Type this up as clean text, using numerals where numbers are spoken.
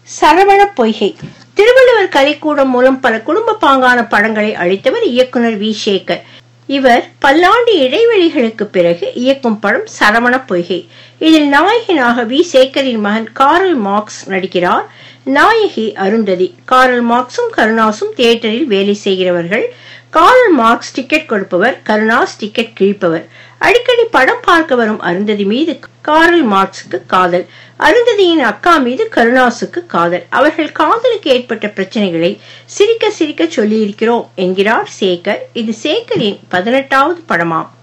சரவண பொய்கை. திருவள்ளுவர் கலைக்கூடம் மூலம் பல குடும்ப பாங்கான படங்களை அளித்தவர் இயக்குனர் வி. சேகர். இவர் பல்லாண்டு இடைவெளிகளுக்கு பிறகு இயக்கும் படம் சரவண பொய்கை. இதில் நாயகனாக வி. சேகரின் மகன் காரல் மார்க்ஸ் நடிக்கிறார். நாயகி அருந்ததி. காரல் மார்க்ஸும் கருணாசும் தியேட்டரில் வேலை செய்கிறவர்கள். காரல் மார்க்ஸ் டிக்கெட் கொடுப்பவர், கருணாஸ் டிக்கெட் கிழிப்பவர். அடிக்கடி படம் பார்க்க வரும் அருந்ததி மீது காரல் மார்க்ஸுக்கு காதல். அருந்ததியின் அக்கா மீது கருணாசுக்கு காதல். அவர்கள் காதலுக்கு ஏற்பட்ட பிரச்சனைகளை சிரிக்க சிரிக்க சொல்லியிருக்கிறோம் என்கிறார் சேகர். இது சேகரின் 18வது படமாம்.